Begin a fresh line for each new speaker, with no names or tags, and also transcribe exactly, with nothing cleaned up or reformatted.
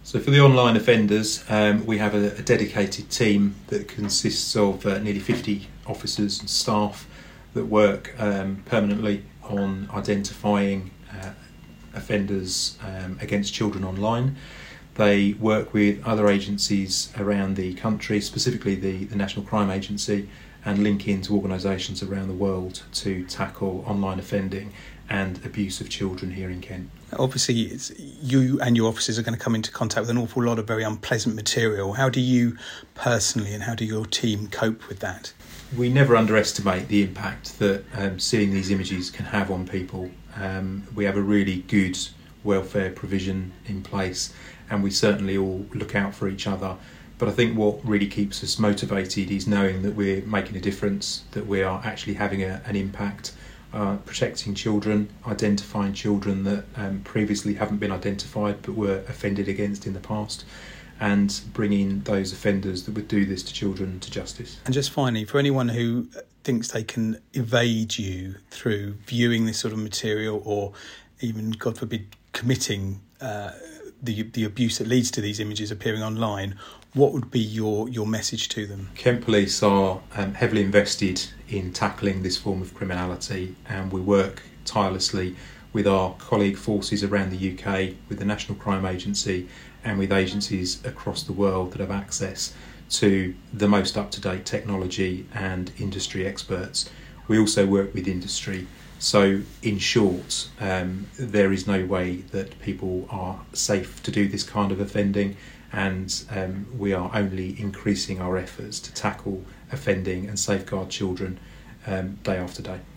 So for the online offenders, um, we have a, a dedicated team that consists of uh, nearly fifty officers and staff that work um, permanently on identifying uh, offenders um, against children online. They work with other agencies around the country, specifically the, the National Crime Agency, and link into organisations around the world to tackle online offending and abuse of children here in Kent.
Obviously, it's, you and your officers are going to come into contact with an awful lot of very unpleasant material. How do you personally and how do your team cope with that?
We never underestimate the impact that um, seeing these images can have on people. Um, we have a really good welfare provision in place, and we certainly all look out for each other. But I think what really keeps us motivated is knowing that we're making a difference, that we are actually having a, an impact, uh, protecting children, identifying children that um, previously haven't been identified but were offended against in the past, and bringing those offenders that would do this to children to justice.
And just finally, for anyone who thinks they can evade you through viewing this sort of material or even, God forbid, committing uh, the the abuse that leads to these images appearing online, what would be your, your message to them?
Kent Police are um, heavily invested in tackling this form of criminality, and we work tirelessly with our colleague forces around the U K, with the National Crime Agency, and with agencies across the world that have access to the most up-to-date technology and industry experts. We also work with industry. So in short, um, there is no way that people are safe to do this kind of offending, and um, we are only increasing our efforts to tackle offending and safeguard children um, day after day.